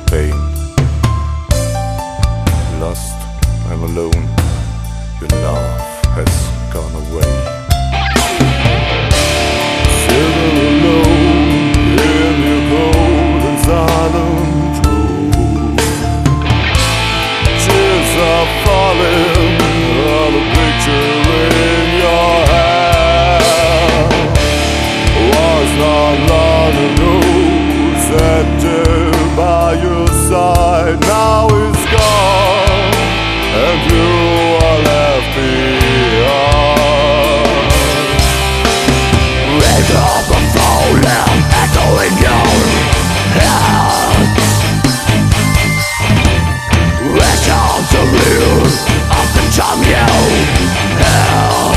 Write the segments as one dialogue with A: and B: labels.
A: pain. Lost, I'm alone, your love has gone away. Sitting alone in your cold and silent room, tears are falling on a picture in your hand. Was not long ago sat there by your side, now it's gone, and you are left behind.
B: Red up a falling, echoing your head. Return to real of the time you had.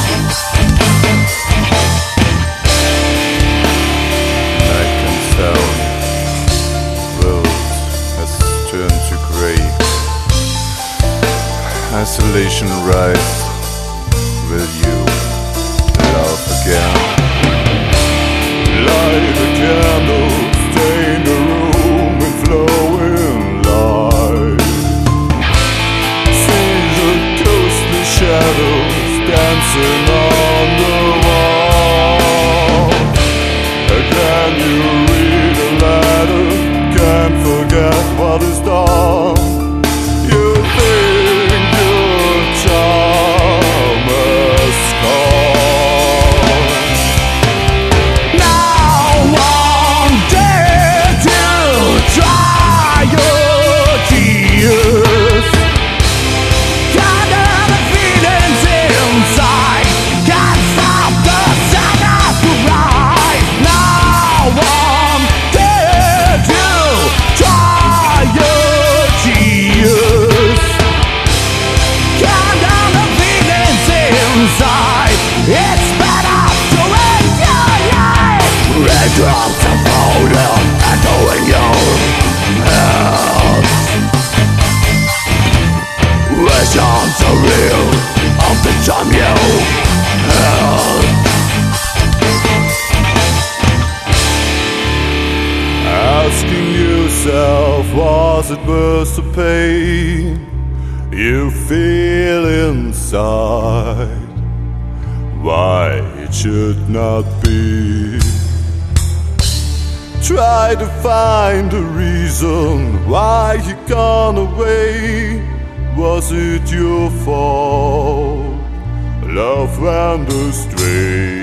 A: Night comes down, world has turned to grey. Isolation rise, will you love again? Light a candle, stain the room in flowing light. See the ghostly shadows dancing on the wall. Can you read a letter? Can't forget what is done. You think your charm has gone.
B: No one dared to dry your tears. Gather the feelings inside, can't stop the sadness to rise. No one dared to dry your tears. Gather the feelings inside, it's better to end your life. Red drops are falling, echoing your head. Visions are real of the time you had.
A: Asking yourself, was it worth the pain you feel inside? Why it should not be. Try to find a reason why you gone away. Was it your fault? Love went astray.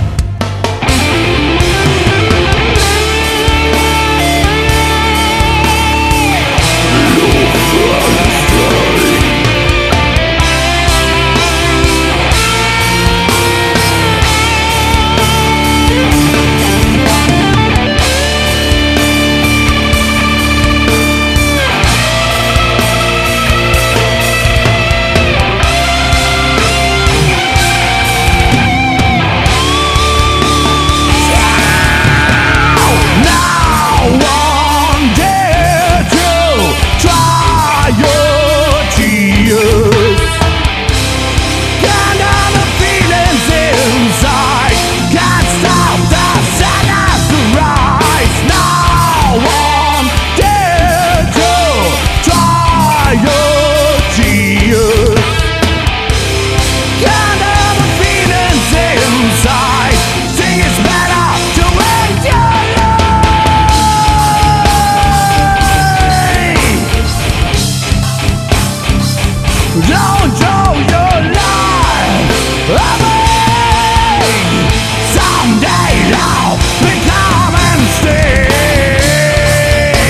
B: Don't throw your life away. Someday I'll become and stay.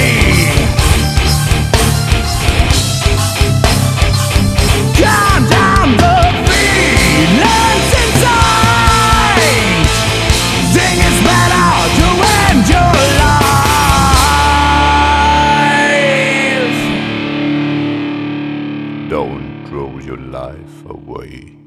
B: Calm down the feelings inside. Think it's better to end your life.
A: Don't throw your life away.